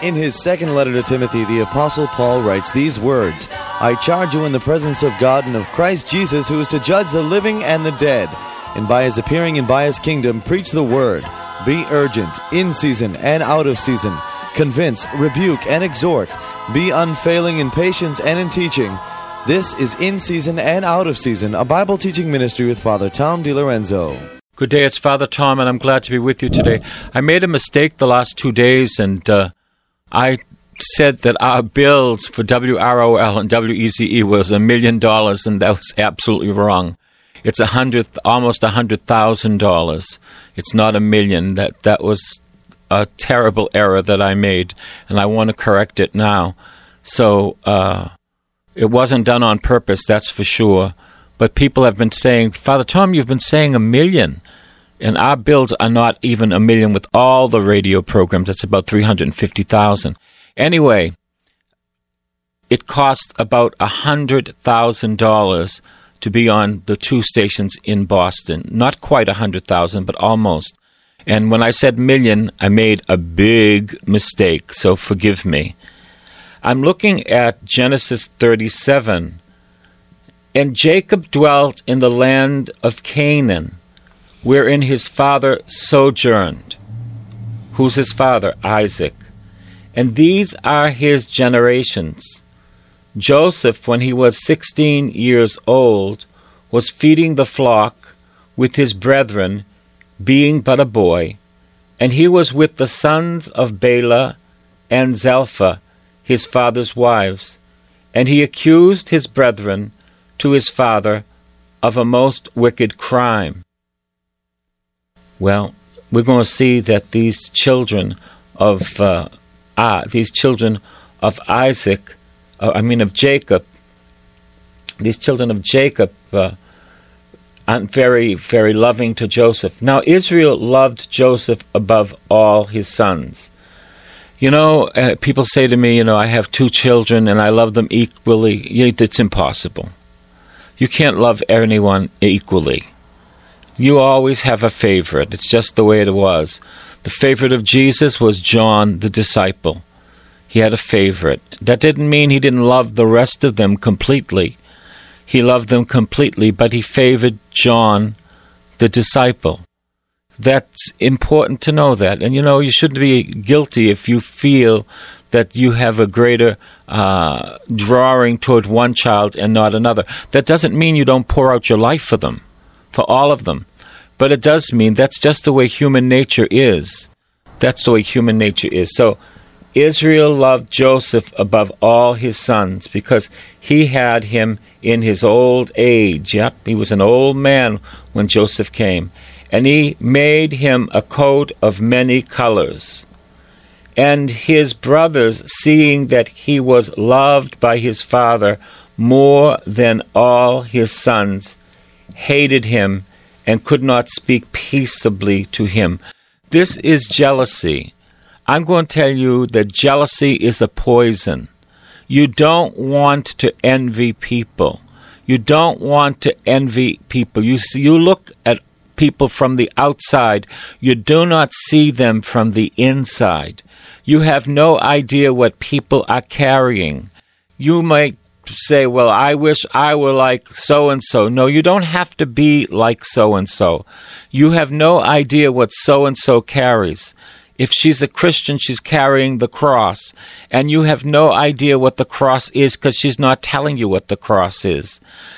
In his second letter to Timothy, the Apostle Paul writes these words, I charge you in the presence of God and of Christ Jesus, who is to judge the living and the dead, and by his appearing and by his kingdom, preach the word. Be urgent, in season and out of season. Convince, rebuke, and exhort. Be unfailing in patience and in teaching. This is In Season and Out of Season, a Bible teaching ministry with Father Tom DiLorenzo. Good day, it's Father Tom, and I'm glad to be with you today. I made a mistake the last 2 days, and I said that our bills for WROL and WEZE was $1 million, and that was absolutely wrong. It's almost $100,000. It's not $1 million. That was a terrible error that I made, and I want to correct it now. So it wasn't done on purpose, that's for sure. But people have been saying, Father Tom, you've been saying $1 million. And our bills are not even $1 million with all the radio programs. That's about $350,000. Anyway, it cost about $100,000 to be on the 2 stations in Boston. Not quite $100,000, but almost. And when I said million, I made a big mistake, so forgive me. I'm looking at Genesis 37. And Jacob dwelt in the land of Canaan, wherein his father sojourned. Who's his father? Isaac. And these are his generations. Joseph, when he was 16 years old, was feeding the flock with his brethren, being but a boy, and he was with the sons of Bela and Zilpah, his father's wives, and he accused his brethren to his father of a most wicked crime. Well, we're going to see that these children of Jacob, these children of Jacob aren't very, very loving to Joseph. Now, Israel loved Joseph above all his sons. You know, people say to me, I have 2 children and I love them equally. It's impossible. You can't love anyone equally. You always have a favorite. It's just the way it was. The favorite of Jesus was John, the disciple. He had a favorite. That didn't mean he didn't love the rest of them completely. He loved them completely, but he favored John, the disciple. That's important to know that. And you shouldn't be guilty if you feel that you have a greater drawing toward one child and not another. That doesn't mean you don't pour out your life for them, for all of them. But it does mean that's just the way human nature is. That's the way human nature is. So Israel loved Joseph above all his sons because he had him in his old age. Yep, he was an old man when Joseph came. And he made him a coat of many colors. And his brothers, seeing that he was loved by his father more than all his sons, hated him and could not speak peaceably to him. This is jealousy. I'm going to tell you that jealousy is a poison. You don't want to envy people. You don't want to envy people. You look at people from the outside. You do not see them from the inside. You have no idea what people are carrying. You might say, well, I wish I were like so-and-so. No, you don't have to be like so-and-so. You have no idea what so-and-so carries. If she's a Christian, she's carrying the cross. And you have no idea what the cross is because she's not telling you what the cross is.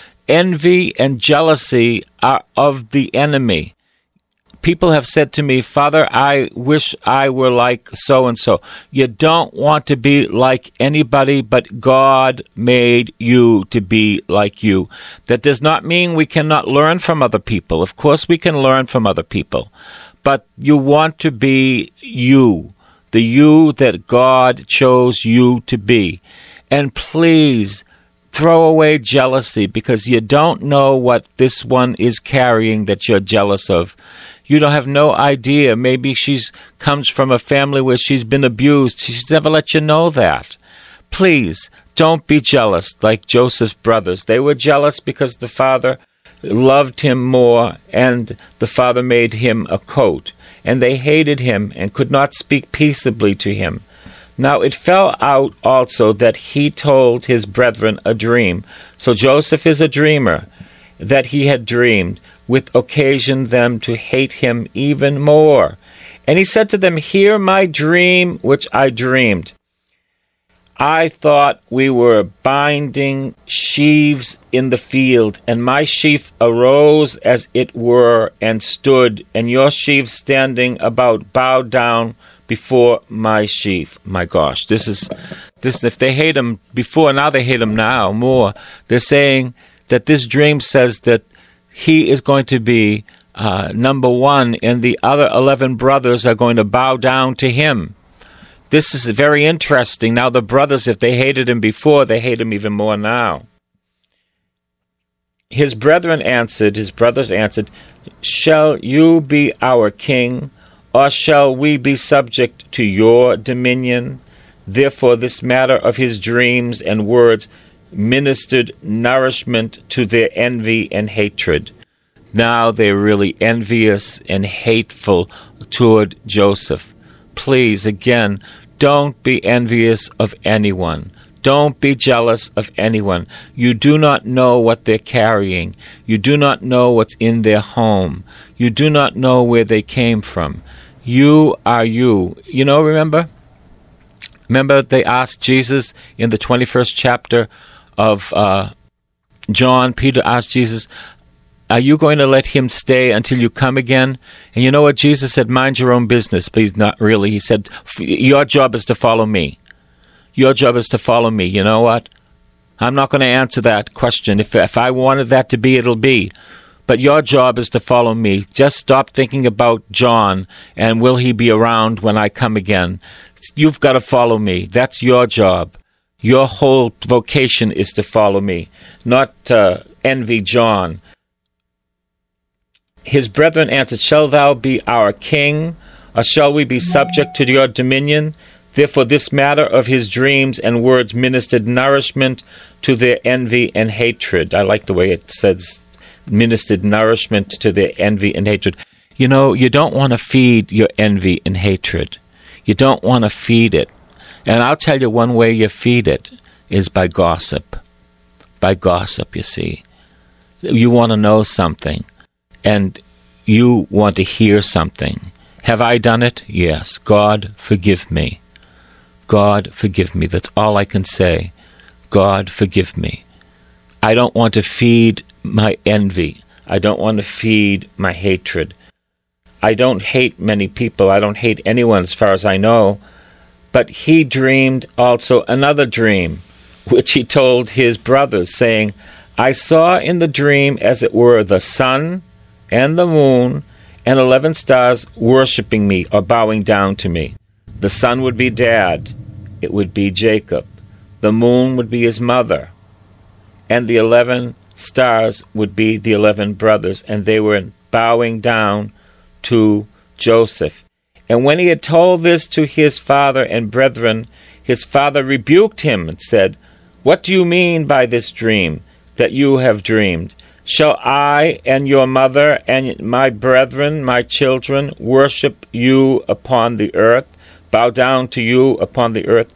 Envy and jealousy are of the enemy. People have said to me, Father, I wish I were like so-and-so. You don't want to be like anybody, but God made you to be like you. That does not mean we cannot learn from other people. Of course we can learn from other people. But you want to be you, the you that God chose you to be. And please, throw away jealousy because you don't know what this one is carrying that you're jealous of. You don't have no idea. Maybe she comes from a family where she's been abused. She's never let you know that. Please, don't be jealous like Joseph's brothers. They were jealous because the father loved him more and the father made him a coat. And they hated him and could not speak peaceably to him. Now it fell out also that he told his brethren a dream. So Joseph is a dreamer, that he had dreamed, which occasioned them to hate him even more. And he said to them, Hear my dream which I dreamed. I thought we were binding sheaves in the field, and my sheaf arose as it were, and stood, and your sheaves standing about bowed down before my sheaf. My gosh, this if they hate him before, now they hate him now more. They're saying that this dream says that he is going to be number one, and the other 11 brothers are going to bow down to him. This is very interesting. Now the brothers, if they hated him before, they hate him even more now. His brothers answered, Shall you be our king, or shall we be subject to your dominion? Therefore this matter of his dreams and words ministered nourishment to their envy and hatred. Now they're really envious and hateful toward Joseph. Please, again, don't be envious of anyone. Don't be jealous of anyone. You do not know what they're carrying. You do not know what's in their home. You do not know where they came from. You are you. Remember they asked Jesus in the 21st chapter of John, Peter asked Jesus, Are you going to let him stay until you come again? And you know what? Jesus said, Mind your own business. But he's not really. He said, your job is to follow me. Your job is to follow me. You know what? I'm not going to answer that question. If I wanted that to be, it'll be. But your job is to follow me. Just stop thinking about John and will he be around when I come again. You've got to follow me. That's your job. Your whole vocation is to follow me, not envy John. His brethren answered, Shall thou be our king, or shall we be subject to your dominion? Therefore this matter of his dreams and words ministered nourishment to their envy and hatred. I like the way it says, ministered nourishment to their envy and hatred. You don't want to feed your envy and hatred. You don't want to feed it. And I'll tell you one way you feed it is by gossip. By gossip, you see. You want to know something. And you want to hear something. Have I done it? Yes. God, forgive me. God, forgive me. That's all I can say. God, forgive me. I don't want to feed my envy. I don't want to feed my hatred. I don't hate many people. I don't hate anyone as far as I know. But he dreamed also another dream, which he told his brothers, saying, I saw in the dream as it were the sun and the moon and 11 stars worshipping me or bowing down to me. The sun would be Dad. It would be Jacob. The moon would be his mother. And the 11 stars would be the 11 brothers, and they were bowing down to Joseph. And when he had told this to his father and brethren, his father rebuked him and said, What do you mean by this dream that you have dreamed? Shall I and your mother and my brethren, my children, worship you upon the earth, bow down to you upon the earth?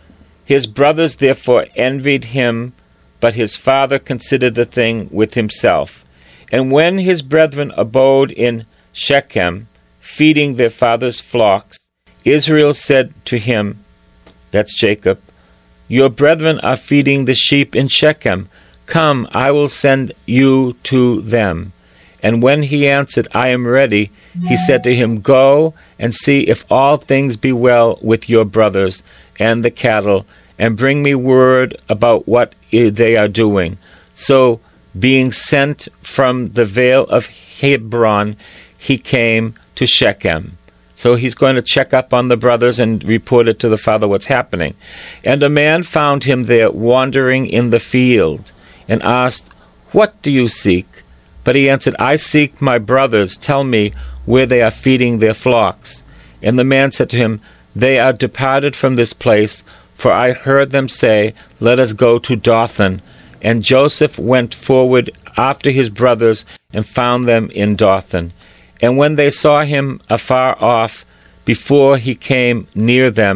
His brothers therefore envied him, but his father considered the thing with himself. And when his brethren abode in Shechem, feeding their father's flocks, Israel said to him, that's Jacob, Your brethren are feeding the sheep in Shechem. Come, I will send you to them. And when he answered, I am ready, he said to him, Go and see if all things be well with your brothers and the cattle, and bring me word about what they are doing. So, being sent from the vale of Hebron, he came to Shechem. So he's going to check up on the brothers and report it to the father what's happening. And a man found him there wandering in the field, and asked, What do you seek? But he answered, I seek my brothers. Tell me where they are feeding their flocks. And the man said to him, They are departed from this place, for I heard them say, Let us go to Dothan. And Joseph went forward after his brothers, and found them in Dothan. And when they saw him afar off, before he came near them,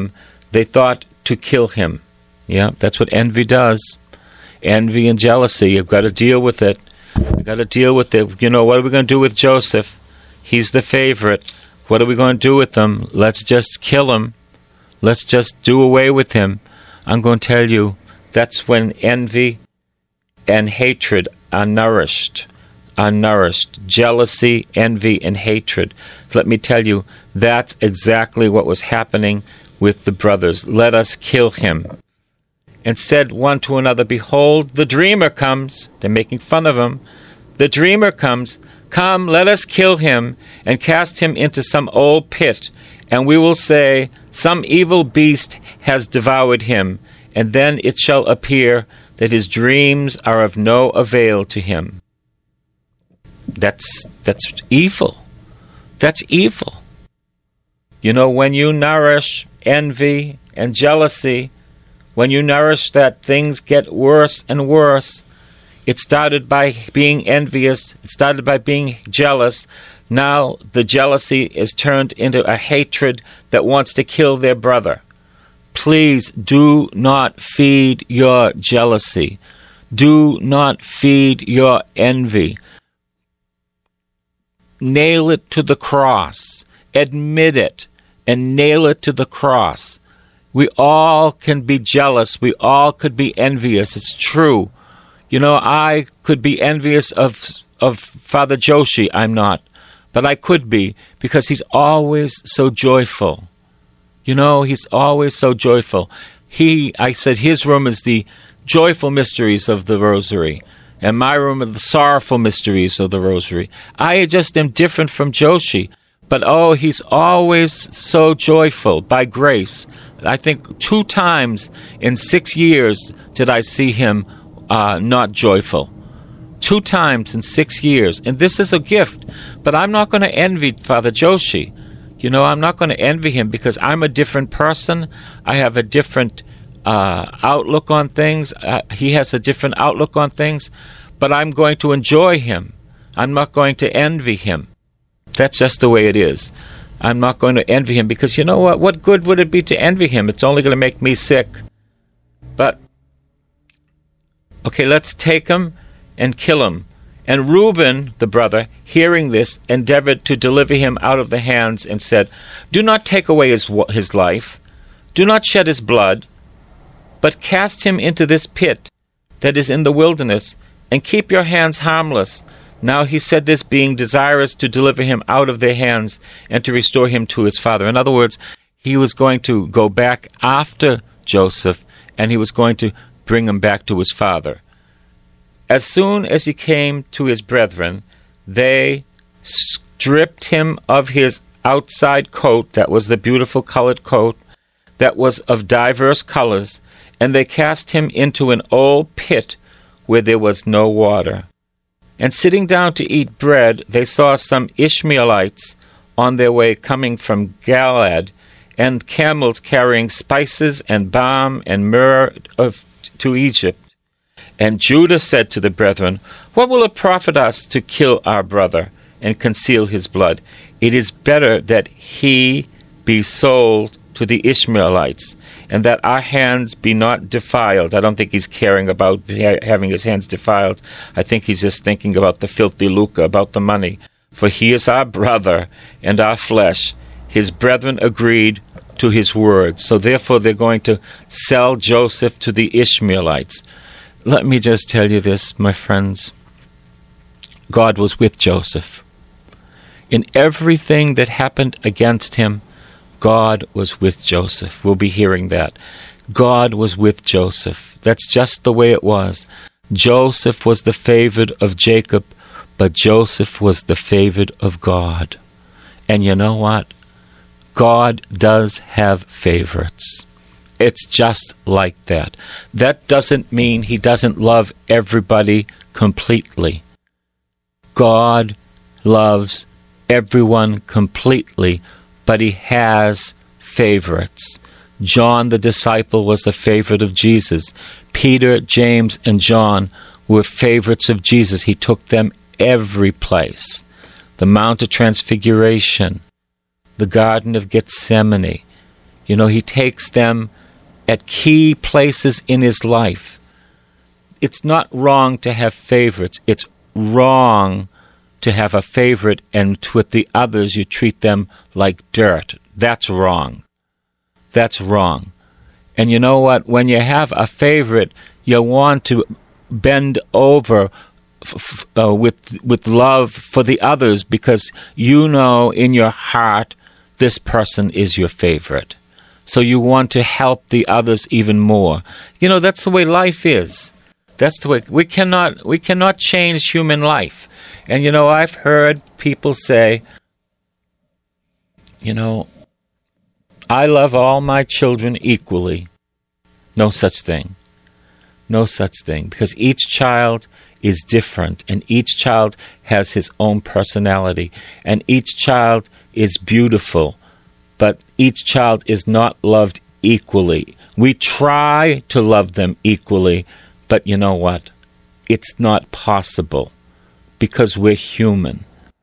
They thought to kill him. Yeah, that's what envy does. Envy and jealousy, you've got to deal with it. You've got to deal with it. You know, what are we going to do with Joseph? He's the favorite. What are we going to do with him? Let's just kill him. Let's just do away with him. I'm going to tell you, that's when envy and hatred are nourished. Jealousy, envy, and hatred. Let me tell you, that's exactly what was happening with the brothers. Let us kill him. And said one to another, behold, the dreamer comes. They're making fun of him. The dreamer comes. Come, let us kill him and cast him into some old pit, and we will say, some evil beast has devoured him, and then it shall appear that his dreams are of no avail to him. That's evil. That's evil. You know, when you nourish envy and jealousy, when you nourish that, things get worse and worse. It started by being envious. It started by being jealous. Now the jealousy is turned into a hatred that wants to kill their brother. Please do not feed your jealousy. Do not feed your envy. Nail it to the cross. Admit it and nail it to the cross. We all can be jealous. We all could be envious. It's true. You know, I could be envious of Father Joshi. I'm not. But I could be, because he's always so joyful. You know, he's always so joyful. I said his room is the joyful mysteries of the Rosary, and my room are the sorrowful mysteries of the Rosary. I just am different from Joshi. But, he's always so joyful by grace. I think 2 times in 6 years did I see him not joyful. 2 times in 6 years. And this is a gift. But I'm not going to envy Father Joshi. You know, I'm not going to envy him because I'm a different person. I have a different outlook on things. He has a different outlook on things. But I'm going to enjoy him. I'm not going to envy him. That's just the way it is. I'm not going to envy him because, you know what? What good would it be to envy him? It's only going to make me sick. But, okay, let's take him and kill him. And Reuben, the brother, hearing this, endeavored to deliver him out of the hands and said, do not take away his life. Do not shed his blood, but cast him into this pit that is in the wilderness, and keep your hands harmless. Now he said this, being desirous to deliver him out of their hands and to restore him to his father. In other words, he was going to go back after Joseph, and he was going to bring him back to his father. As soon as he came to his brethren, they stripped him of his outside coat, that was the beautiful colored coat, that was of diverse colors, and they cast him into an old pit where there was no water. And sitting down to eat bread, they saw some Ishmaelites on their way coming from Galilee, and camels carrying spices and balm and myrrh to Egypt. And Judah said to the brethren, what will it profit us to kill our brother and conceal his blood? It is better that he be sold to the Ishmaelites, and that our hands be not defiled. I don't think he's caring about having his hands defiled. I think he's just thinking about the filthy lucre, about the money. For he is our brother and our flesh. His brethren agreed to his word. So therefore they're going to sell Joseph to the Ishmaelites. Let me just tell you this, my friends. God was with Joseph. In everything that happened against him, God was with Joseph. We'll be hearing that. God was with Joseph. That's just the way it was. Joseph was the favored of Jacob, but Joseph was the favored of God. And you know what? God does have favorites. It's just like that. That doesn't mean he doesn't love everybody completely. God loves everyone completely, but he has favorites. John the disciple was the favorite of Jesus. Peter, James, and John were favorites of Jesus. He took them every place. The Mount of Transfiguration, the Garden of Gethsemane. He takes them at key places in his life. It's not wrong to have favorites. It's wrong to have a favorite and with the others you treat them like dirt. That's wrong. That's wrong. And you know what? When you have a favorite, you want to bend over with love for the others, because you know in your heart this person is your favorite. So you want to help the others even more. That's the way life is. That's the way. We cannot change human life. And I've heard people say, I love all my children equally. No such thing. No such thing. Because each child is different, and each child has his own personality, and each child is beautiful, but each child is not loved equally. We try to love them equally, but you know what? It's not possible, because we're human.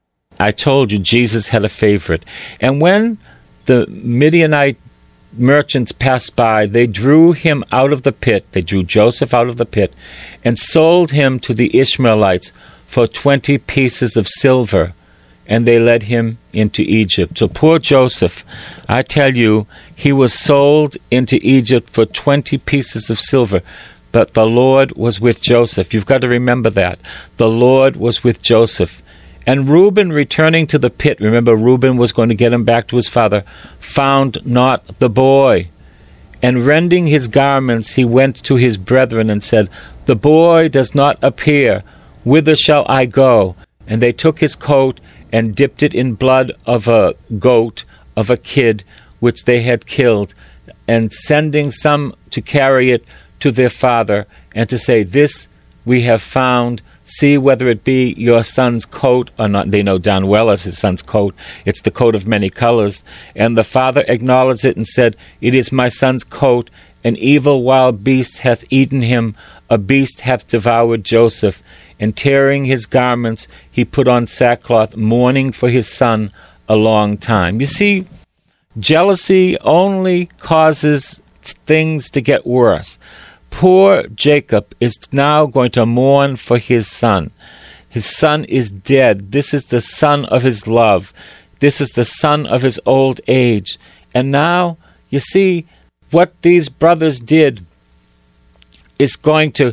I told you Jesus had a favorite. And when the Midianite merchants passed by, they drew him out of the pit. They drew Joseph out of the pit and sold him to the Ishmaelites for 20 pieces of silver, and they led him into Egypt. So poor Joseph, I tell you, he was sold into Egypt for 20 pieces of silver. But the Lord was with Joseph. You've got to remember that. The Lord was with Joseph. And Reuben, returning to the pit, remember Reuben was going to get him back to his father, found not the boy. And rending his garments, he went to his brethren and said, The boy does not appear. Whither shall I go? And they took his coat and dipped it in blood of a goat, of a kid, which they had killed, and sending some to carry it to their father, and to say, This we have found. See whether it be your son's coat or not. They know darn well it's his son's coat. It's the coat of many colors. And the father acknowledged it and said, It is my son's coat. An evil wild beast hath eaten him. A beast hath devoured Joseph. And tearing his garments, he put on sackcloth, mourning for his son a long time. You see, jealousy only causes things to get worse. Poor Jacob is now going to mourn for his son. His son is dead. This is the son of his love. This is the son of his old age. And now, you see, what these brothers did is going to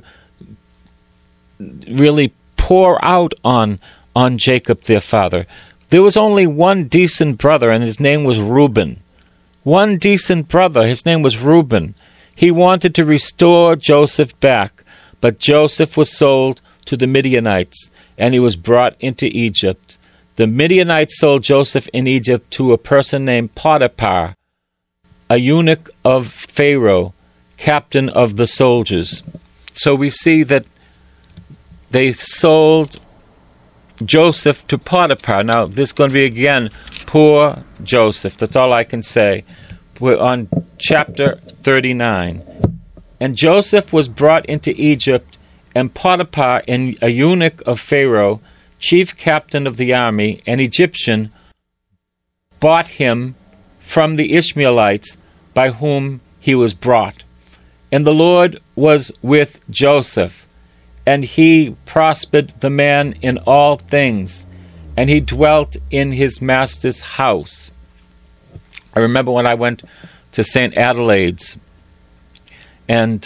really pour out on Jacob, their father. There was only one decent brother, and his name was Reuben. One decent brother, his name was Reuben. He wanted to restore Joseph back, but Joseph was sold to the Midianites, and he was brought into Egypt. The Midianites sold Joseph in Egypt to a person named Potiphar, a eunuch of Pharaoh, captain of the soldiers. So we see that they sold Joseph to Potiphar. Now, this is going to be, again, poor Joseph. That's all I can say. We're on chapter 39. And Joseph was brought into Egypt, and Potiphar, a eunuch of Pharaoh, chief captain of the army, an Egyptian, bought him from the Ishmaelites by whom he was brought. And the Lord was with Joseph, and he prospered the man in all things, and he dwelt in his master's house. I remember when I went to St. Adelaide's, and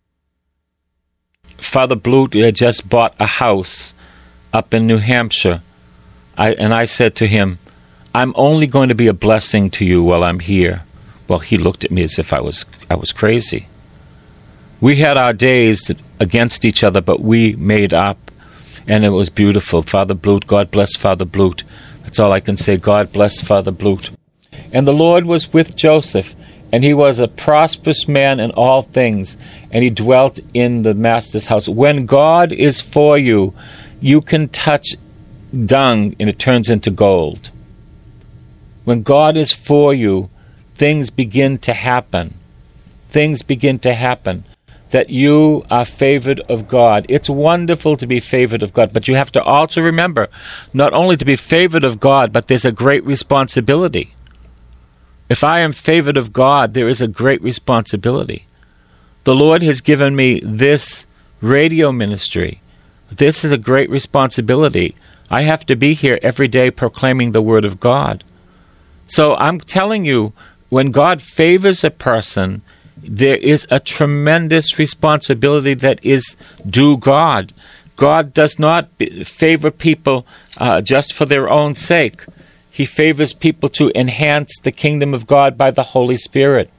Father Blute had just bought a house up in New Hampshire. I said to him, I'm only going to be a blessing to you while I'm here. Well, he looked at me as if I was crazy. We had our days against each other, but we made up, and it was beautiful. Father Blute, God bless Father Blute. That's all I can say. God bless Father Blute. And the Lord was with Joseph, and he was a prosperous man in all things, and he dwelt in the master's house. When God is for you, you can touch dung and it turns into gold. When God is for you, things begin to happen. Things begin to happen. That you are favored of God. It's wonderful to be favored of God, but you have to also remember, not only to be favored of God, but there's a great responsibility. If I am favored of God, there is a great responsibility. The Lord has given me this radio ministry. This is a great responsibility. I have to be here every day proclaiming the Word of God. So I'm telling you, when God favors a person, there is a tremendous responsibility that is due God. God does not favor people just for their own sake. He favors people to enhance the kingdom of God by the Holy Spirit.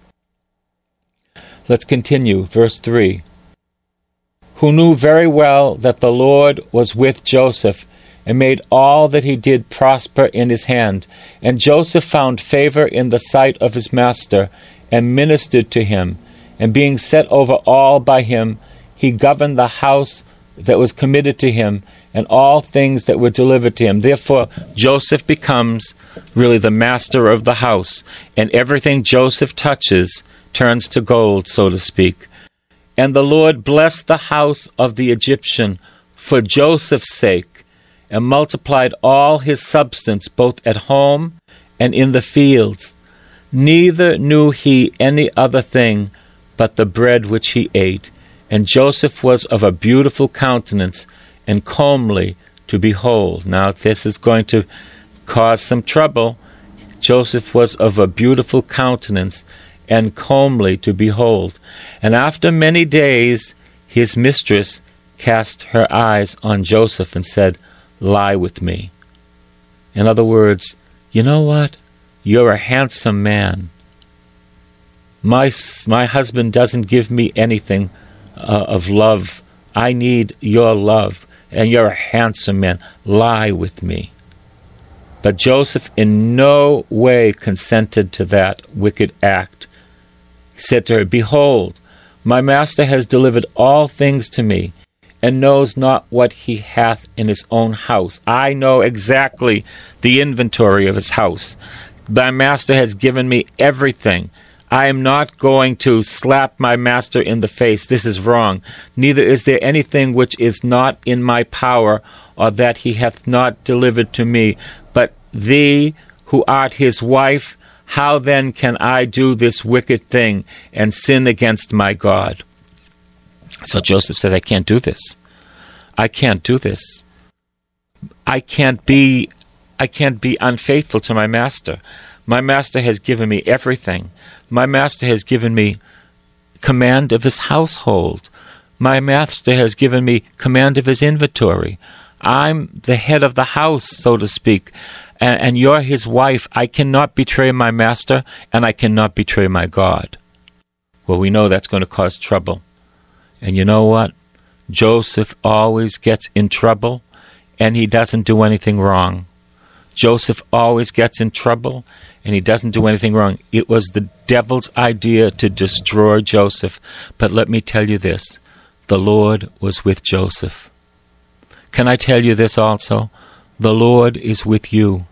Let's continue. Verse 3. Who knew very well that the Lord was with Joseph, and made all that he did prosper in his hand. And Joseph found favor in the sight of his master, and ministered to him. And being set over all by him, he governed the house that was committed to him, and all things that were delivered to him. Therefore, Joseph becomes really the master of the house, and everything Joseph touches turns to gold, so to speak. And the Lord blessed the house of the Egyptian for Joseph's sake, and multiplied all his substance both at home and in the fields. Neither knew he any other thing but the bread which he ate. And Joseph was of a beautiful countenance, and comely to behold. Now this is going to cause some trouble. Joseph was of a beautiful countenance, and comely to behold. And after many days his mistress cast her eyes on Joseph and said, Lie with me. In other words, you know what? You're a handsome man. My husband doesn't give me anything of love. I need your love, and you're a handsome man. Lie with me. But Joseph in no way consented to that wicked act. He said to her, Behold, my master has delivered all things to me, and knows not what he hath in his own house. I know exactly the inventory of his house. My master has given me everything. I am not going to slap my master in the face. This is wrong. Neither is there anything which is not in my power, or that he hath not delivered to me. But thee, who art his wife, how then can I do this wicked thing and sin against my God? So Joseph says, I can't do this. I can't do this. I can't be unfaithful to my master. My master has given me everything. My master has given me command of his household. My master has given me command of his inventory. I'm the head of the house, so to speak, and you're his wife. I cannot betray my master, and I cannot betray my God. Well, we know that's going to cause trouble. And you know what? Joseph always gets in trouble, and he doesn't do anything wrong. Joseph always gets in trouble, and he doesn't do anything wrong. It was the devil's idea to destroy Joseph. But let me tell you this. The Lord was with Joseph. Can I tell you this also? The Lord is with you.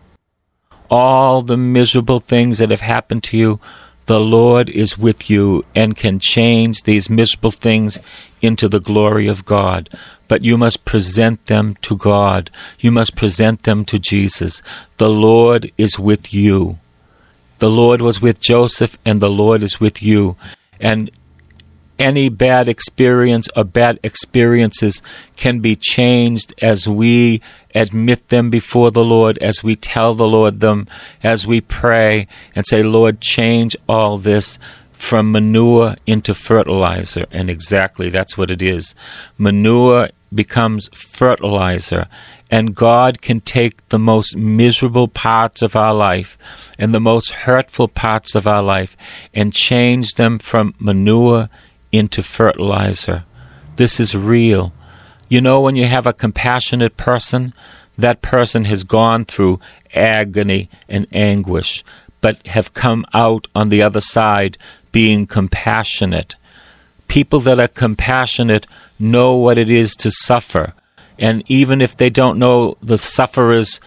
All the miserable things that have happened to you, the Lord is with you and can change these miserable things into the glory of God. But you must present them to God. You must present them to Jesus. The Lord is with you. The Lord was with Joseph, and the Lord is with you. And any bad experience or bad experiences can be changed as we admit them before the Lord, as we tell the Lord them, as we pray and say, Lord, change all this from manure into fertilizer. And exactly that's what it is. Manure becomes fertilizer. And God can take the most miserable parts of our life and the most hurtful parts of our life and change them from manure into fertilizer. This is real. You know, when you have a compassionate person, that person has gone through agony and anguish, but have come out on the other side being compassionate. People that are compassionate know what it is to suffer. And even if they don't know the sufferer's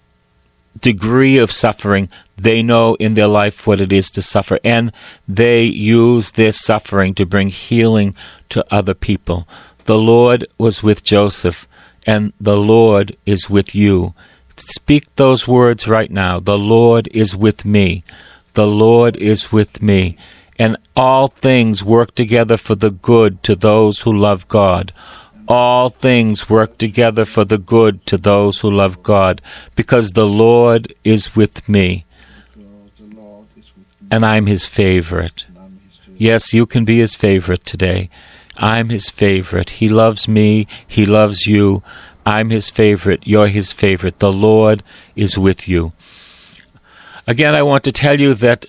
degree of suffering, they know in their life what it is to suffer. And they use their suffering to bring healing to other people. The Lord was with Joseph, and the Lord is with you. Speak those words right now. The Lord is with me. The Lord is with me, and all things work together for the good to those who love God. All things work together for the good to those who love God, because the Lord is with me, and I'm His favorite. Yes, you can be His favorite today. I'm His favorite. He loves me. He loves you. I'm His favorite. You're His favorite. The Lord is with you. Again, I want to tell you that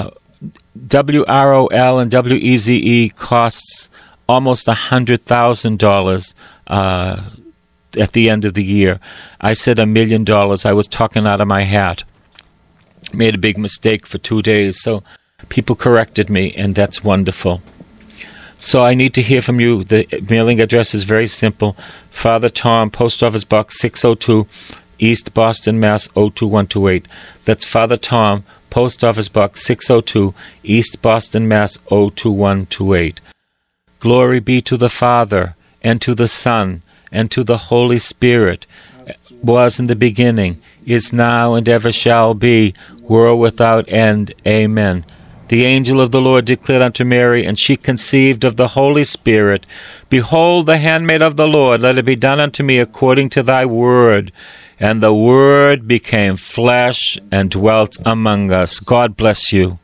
WROL and WEZE costs almost $100,000 at the end of the year. I said $1 million. I was talking out of my hat. Made a big mistake for 2 days, so people corrected me, and that's wonderful. So I need to hear from you. The mailing address is very simple. Father Tom, Post Office Box 602, East Boston, Mass. 02128. That's Father Tom, Post Office Box 602, East Boston, Mass. 02128. Glory be to the Father, and to the Son, and to the Holy Spirit, was in the beginning, is now, and ever shall be, world without end. Amen. The angel of the Lord declared unto Mary, and she conceived of the Holy Spirit. Behold, the handmaid of the Lord, let it be done unto me according to thy word. And the Word became flesh and dwelt among us. God bless you.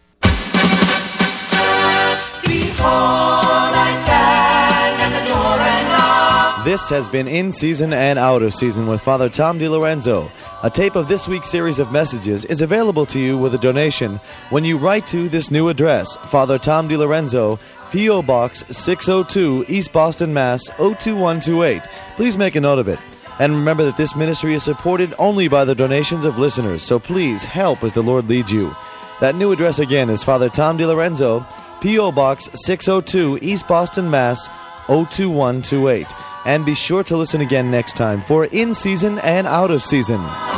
This has been In Season and Out of Season with Father Tom DiLorenzo. A tape of this week's series of messages is available to you with a donation when you write to this new address, Father Tom DiLorenzo, P.O. Box 602, East Boston, Mass. 02128. Please make a note of it. And remember that this ministry is supported only by the donations of listeners, so please help as the Lord leads you. That new address again is Father Tom DiLorenzo, P.O. Box 602, East Boston, Mass. 02128. And be sure to listen again next time for In Season and Out of Season.